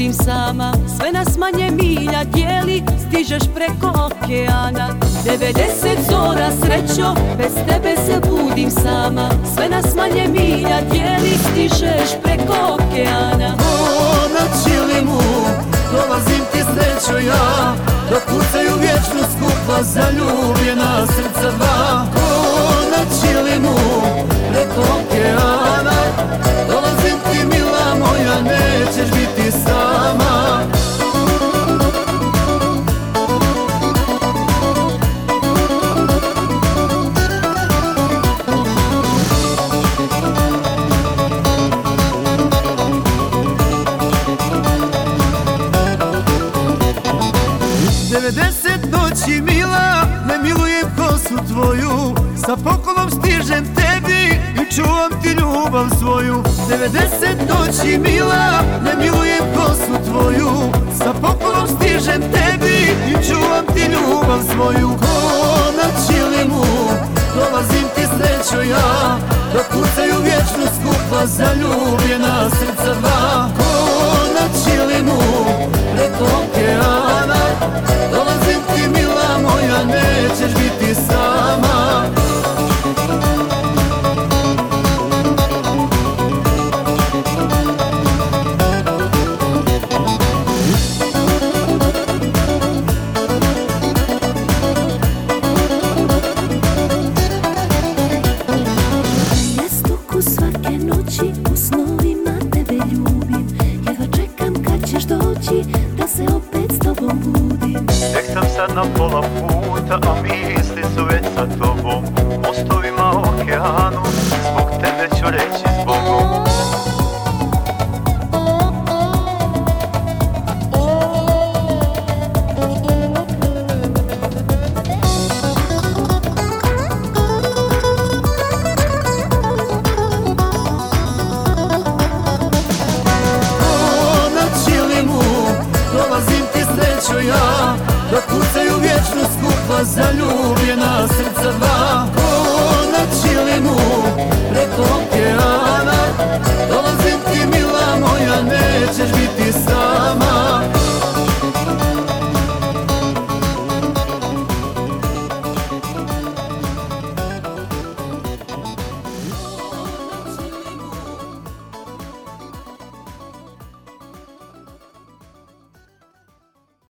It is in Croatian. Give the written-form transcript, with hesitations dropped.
budim sama. Sve nas manje milja dijeli, stižeš preko okeana. 90 zora srećo, bez tebe se budim sama. Sve nas manje milja dijeli, stižeš preko okeana. Na čilimu dolazim ti srećo ja, dok kucaju vječno skupa zaljubljena srca dva. Na čilimu preko okeana, dolazim ti mila moja, nećeš biti sama. 90 noći mila, ne milujem kosu tvoju, sa poklon stižem tebi i čuvam ti ljubav svoju. 90 noći mila, ne milujem kosu tvoju, sa poklon stižem tebi i čuvam ti ljubav svoju. Ko na čilimu dolazim ti srećo ja, dok kucaju vječno skupa zaljubljena srca dva. Ko na čilimu preko okeana, dolazim ti mila moja, nećeš biti sama. Jestuku svake noći u snovima tebe ljubim, jedva čekam kad ćeš doći da se opet s tobom budim. Tek sam sad na pola puta, a misli su već sa tobom. U mostovima okeanu, zbog tebe ću reći zbogom. Dolazim ti srećo ja, dok kucaju vječno skupa zaljubljena